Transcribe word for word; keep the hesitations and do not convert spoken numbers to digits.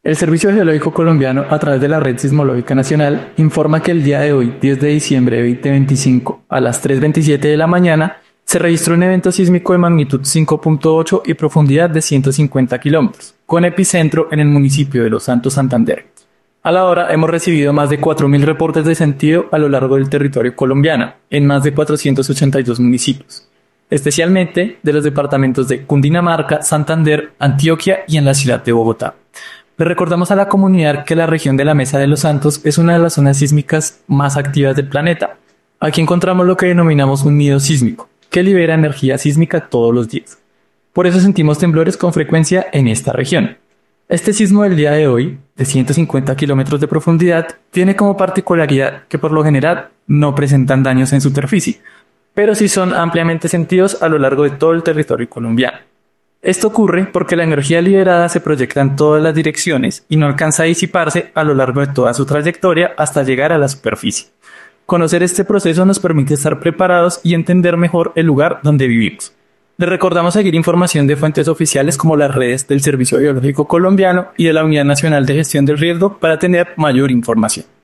El Servicio Geológico Colombiano, a través de la Red Sismológica Nacional, informa que el día de hoy, diez de diciembre de dos mil veinticinco, a las tres y veintisiete de la mañana, se registró un evento sísmico de magnitud cinco punto ocho y profundidad de ciento cincuenta kilómetros, con epicentro en el municipio de Los Santos, Santander. A la hora hemos recibido más de cuatro mil reportes de sentido a lo largo del territorio colombiano, en más de cuatrocientos ochenta y dos municipios, especialmente de los departamentos de Cundinamarca, Santander, Antioquia y en la ciudad de Bogotá. Le recordamos a la comunidad que la región de la Mesa de los Santos es una de las zonas sísmicas más activas del planeta. Aquí encontramos lo que denominamos un nido sísmico, que libera energía sísmica todos los días. Por eso sentimos temblores con frecuencia en esta región. Este sismo del día de hoy, de ciento cincuenta kilómetros de profundidad, tiene como particularidad que por lo general no presentan daños en superficie, pero sí son ampliamente sentidos a lo largo de todo el territorio colombiano. Esto ocurre porque la energía liberada se proyecta en todas las direcciones y no alcanza a disiparse a lo largo de toda su trayectoria hasta llegar a la superficie. Conocer este proceso nos permite estar preparados y entender mejor el lugar donde vivimos. Les recordamos seguir información de fuentes oficiales como las redes del Servicio Geológico Colombiano y de la Unidad Nacional de Gestión del Riesgo para tener mayor información.